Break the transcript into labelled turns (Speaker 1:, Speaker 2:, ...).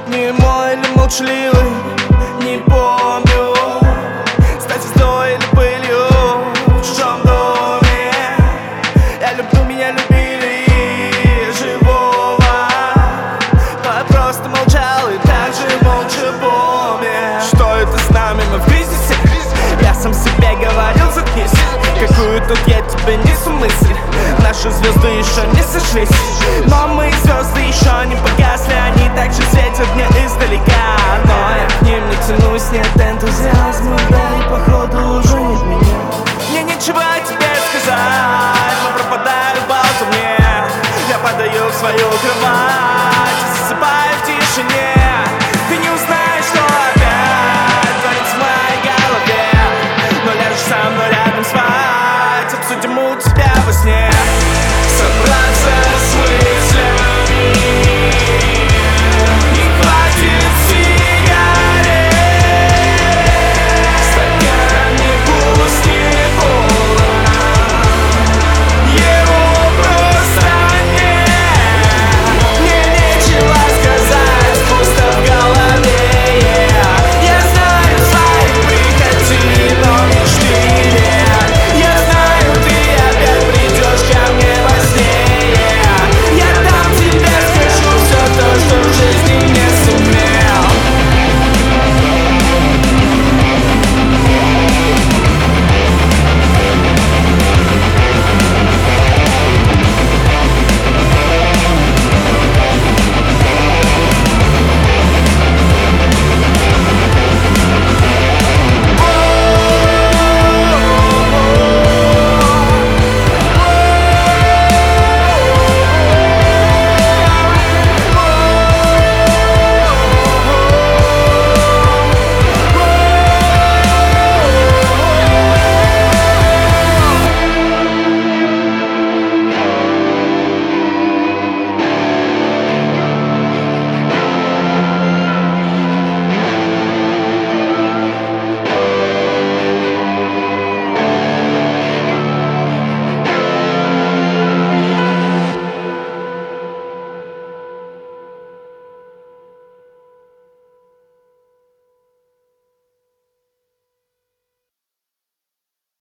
Speaker 1: немой или молчаливый, не помню, стать звездой или пылью в чужом доме. Я люблю, меня любили живого, но я просто молчал и так же молча помню, что это с нами, мы в кризисе. Я сам себе говорил, заткнись, какую тут я тебе несу мысль. Наши звезды еще не сошлись, но мы звезды еще не погасли. Они также светят мне издалека, но я к ним не тянусь, нет энтузиазма, да и походу уже нет меня. Мне нечего тебе сказать, но пропадаю в болтовне. Я падаю в свою кровать.